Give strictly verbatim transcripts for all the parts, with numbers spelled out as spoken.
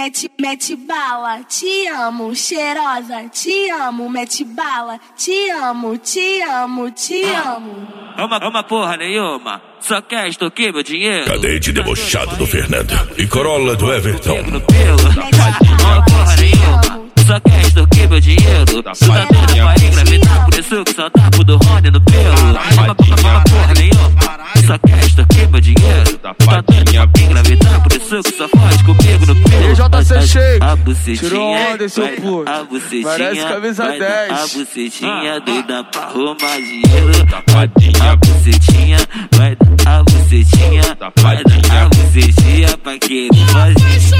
mete, mete bala, te amo, cheirosa, te amo, mete bala, te amo, te amo, te amo. É uma, é uma porra nenhuma, só quer extorquir meu dinheiro. Cadete debochado do Fernando e Corolla do Everton. No pelo, é uma porra nenhuma, só quer extorquir meu dinheiro. Tu tá doido pra engravidar, por isso que só dá pro do Rony no pelo. É uma, uma porra nenhuma, só quer extorquir meu dinheiro. Tu tá doido pra engravidar, por isso que só fode comigo no pelo. E J C Shake, a bucetinha, tirou onda, seu vai, puto. a bucetinha, parece camisa vai, dez. a bucetinha doida pra arrumar dinheiro. A bucetinha, vai dar a bucetinha, vai dar a bucetinha pra que ele faz isso.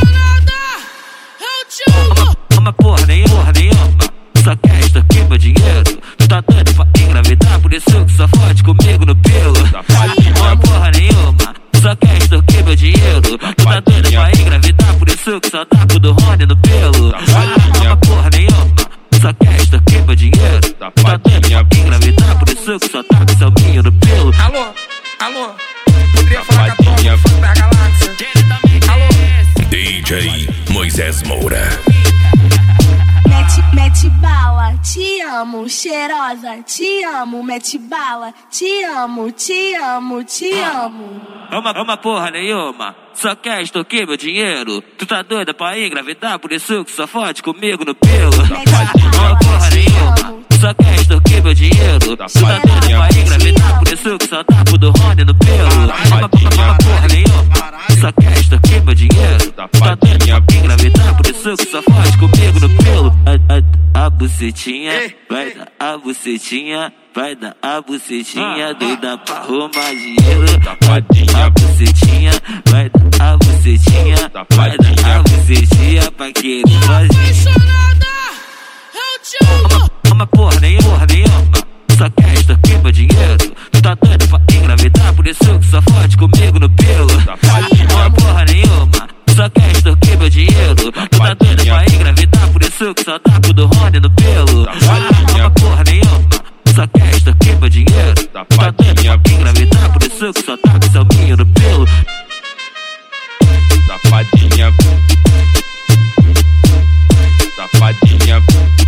Uma porra nenhuma, porra nenhuma, só quer extorquir meu dinheiro. Tu tá doido pra engravidar, por isso que só fode comigo no pelo. Uma porra nenhuma, só quer extorquir meu dinheiro. Tu tá doido pra engravidar, por isso que só dá pro do Rony no pelo. Uma porra nenhuma, só quer extorquir meu dinheiro. Tu tá doido pra engravidar, por isso que só dá pro seu minho no pelo. Alô, alô, poderia falar com a tua fã da galáxia? Alô, D J Moisés Moura. Mete, mete bala, te amo, cheirosa, te amo, mete bala, te amo, te amo, te amo. É uma, é uma porra nenhuma, só quer extorquir meu dinheiro. Tu tá doida pra engravidar, por isso que só fode comigo no pelo. É uma porra nenhuma, só quer extorquir meu dinheiro. Tu tá doida pra engravidar, por isso que só dá pro do Rony no pelo. É uma, uma porra nenhuma, só quer extorquir meu dinheiro. Tu tá doida pra engravidar, por isso que só fode comigo no pelo. A, a, a bucetinha, vai dar a bucetinha, vai dar a bucetinha doida pra arrumar dinheiro. A bucetinha, vai dar a bucetinha, vai dar a bucetinha pra que ele faz isso. Uma, uma porra nenhuma, porra nenhuma, só quer extorquir meu dinheiro. Tu tá doido pra engravidar, por isso que só fode comigo no pelo. Uma porra nenhuma, só quer extorquir meu dinheiro. Tu tá doido pra engravidar, por isso que só dá pro do Rony no pelo. Uma porra nenhuma, só quer extorquir meu dinheiro. Tu tá doido pra engravidar, por isso que só dá pro seu minho no pelo. Safadinha, safadinha.